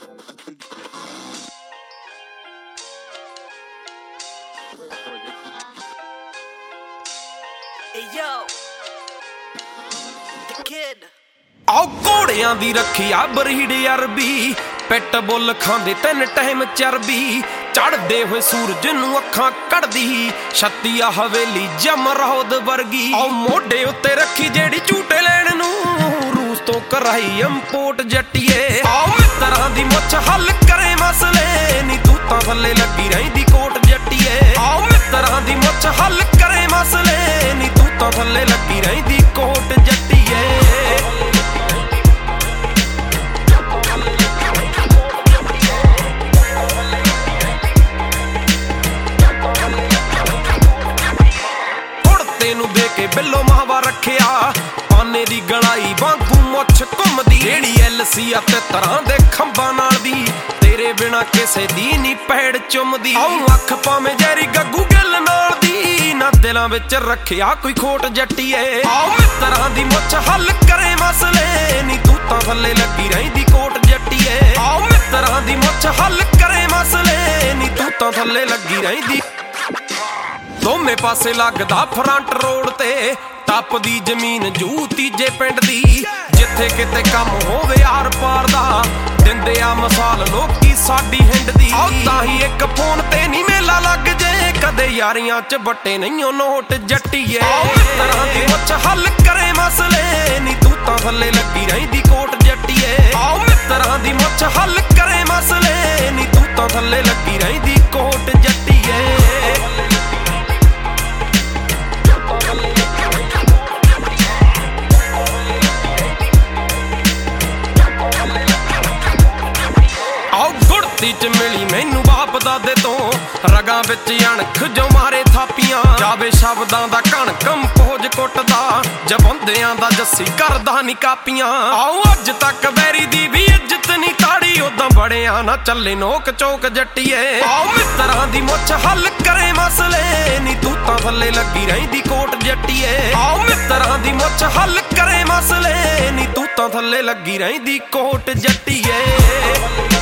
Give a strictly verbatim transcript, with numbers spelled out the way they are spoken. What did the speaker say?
ਆਓ ਘੋੜਿਆਂ ਦੀ ਰੱਖੀ ਆ ਬਰੀਡ ਅਰਬੀ, ਪਿੱਟ ਬੁੱਲ ਖਾਂਦੇ ਤਿੰਨ ਟਾਈਮ ਚਰਬੀ, ਚੜਦੇ ਹੋਏ ਸੂਰਜ ਨੂੰ ਅੱਖਾਂ ਕੱਢਦੀ, ਛੱਤੀਆ ਹਵੇਲੀ ਜਮਰੌਦ ਵਰਗੀ। ਆਓ ਮੋਢੇ ਉੱਤੇ ਰੱਖੀ ਜਿਹੜੀ ਝੂਟੇ ਲੈਣ ਨੂੰ, ਰੂਸ ਤੋਂ ਕਰਾਈ ਇੰਪੋਰਟ ਜੱਟੀਏ। ਆਓ ਮਿੱਤਰਾਂ ਦੀ ਮੁੱਛ ਹੱਲ ਕਰੇ ਮਸਲੇ, ਨੀ ਤੂੰ ਤਾਂ ਥੱਲੇ ਲੱਗੀ ਰਹਿੰਦੀ ਕੋਟ ਜੱਟੀਏ। ਆਓ ਮਿੱਤਰਾਂ ਦੀ ਮੁੱਛ ਹੱਲ ਕਰੇ ਮਸਲੇ, ਨੀ ਤੂੰ ਤਾਂ ਥੱਲੇ ਲੱਗੀ ਰਹਿੰਦੀ ਕੋਟ ਜੱਟੀਏ। ਨੂੰ ਦੇ ਕੇ ਬਿੱਲੋ ਮਾਵਾ ਰੱਖਿਆ, ਪਾਨੇ ਦੀ ਗਲਾਈ ਵਾਂਗੂ ਮੁੱਛ ਘੁੰਮਦੀ, ਜਿਹੜੀ ਐਲ ਸੀ ਅਤੇ ਤਰ੍ਹਾਂ ਦੇ ਖੰਭਾਂ ਨਾਲ ਦੀ, ਤੇਰੇ ਬਿਨਾ ਕਿਸੇ ਦੀ ਨੀ ਪੈੜ ਚੁੰਮਦੀ। ਆਉ ਅੱਖ ਭਾਵੇਂ ਜੈਰੀ ਗੱਗੂ ਗਿੱਲ ਨਾਲ ਦੀ, ਨਾ ਦਿਲਾਂ ਵਿੱਚ ਰੱਖਿਆ ਕੋਈ ਖੋਟ ਜੱਟੀਏ। ਆਓ ਮਿੱਤਰਾਂ ਦੀ ਮੁੱਛ ਹੱਲ ਕਰੇ ਮਸਲੇ, ਨੀ ਤੂੰ ਤਾਂ ਥੱਲੇ ਲੱਗੀ ਰਹਿੰਦੀ ਕੋਟ ਜੱਟੀਏ। ਆਓ ਮਿੱਤਰਾਂ ਦੀ ਮੁੱਛ ਹੱਲ ਕਰੇ ਮਸਲੇ, ਨੀ ਤੂੰ ਤਾਂ ਥੱਲੇ ਲੱਗੀ ਰਹਿੰਦੀ। ਦੋਵੇਂ ਪਾਸੇ ਲੱਗਦਾ ਫਰੰਟ ਰੋਡ ਤੇ, ਟੱਪਦੀ ਜ਼ਮੀਨ ਜੂ ਤੀਜੇ ਪਿੰਡ ਦੀ, ਜਿੱਥੇ ਕਿਤੇ ਕੰਮ ਹੋਵੇ ਆਰ ਪਾਰ ਦਾ, ਦਿੰਦੇ ਆ ਮਿਸਾਲ ਲੋਕੀ ਸਾਡੀ ਹਿੰਡ ਦੀ। ਆਓ ਤਾਂ ਹੀ ਇੱਕ ਫੋਨ ਤੇ ਨੀ ਮੇਲਾ ਲੱਗ ਜੇ, ਕਦੇ ਯਾਰੀਆਂ ਚ ਵੱਟੇ ਨਹੀਂ ਉਹ ਨੋਟ ਜੱਟੀਏ। ਆਓ ਮਿੱਤਰਾਂ ਦੀ ਮੁੱਛ ਹੱਲ ਕਰੇ ਮਸਲੇ, ਨੀ ਤੂੰ ਤਾਂ ਥੱਲੇ ਲੱਗੀ ਰਹਿੰਦੀ ਕੋਟ ਜੱਟੀਏ। ਆਓ ਮਿੱਤਰਾਂ ਦੀ ਮੁੱਛ ਹੱਲ ਕਰੇ ਮਸਲੇ, ਨੀ ਤੂੰ ਤਾਂ ਥੱਲੇ ਲੱਗੀ ਰਹਿੰਦੀ ਕੋਟ ਜੱਟੀਏ। ਚ ਮਿਲੀ ਮੈਨੂੰ ਬਾਪ ਦਾਦੇ ਤੋਂ, ਰਗਾਂ ਵਿੱਚ ਅਣਖ ਜੋ ਮਾਰੇ ਥਾਪੀਆਂ, ਜਾਵੇ ਸ਼ਬਦਾਂ ਦਾ ਕਣ ਕੰਪੋਜ ਕੁੱਟਦਾ, ਜਬੰਦਿਆਂ ਦਾ ਜੱਸੀ ਕਰਦਾ ਨੀ ਕਾਪੀਆਂ। ਆਓ ਅੱਜ ਤੱਕ ਬੈਰੀ ਦੀ ਵੀ ਇੱਜ਼ਤ ਨੀ ਤਾੜੀ, ਉਦਾਂ ਬੜਿਆਂ ਨਾ ਚੱਲੇ ਨੋਕ ਚੋਕ ਜੱਟੀਏ। ਆਓ ਮਿੱਤਰਾਂ ਦੀ ਮੁੱਛ ਹੱਲ ਕਰੇ ਮਸਲੇ, ਨੀ ਤੂੰ ਤਾਂ ਥੱਲੇ ਲੱਗੀ ਰਹਿੰਦੀ ਕੋਟ ਜੱਟੀਏ। ਆਓ ਮਿੱਤਰਾਂ ਦੀ ਮੁੱਛ ਹੱਲ ਕਰੇ ਮਸਲੇ, ਨੀ ਤੂੰ ਤਾਂ ਥੱਲੇ ਲੱਗੀ ਰਹਿੰਦੀ ਕੋਟ ਜੱਟੀਏ।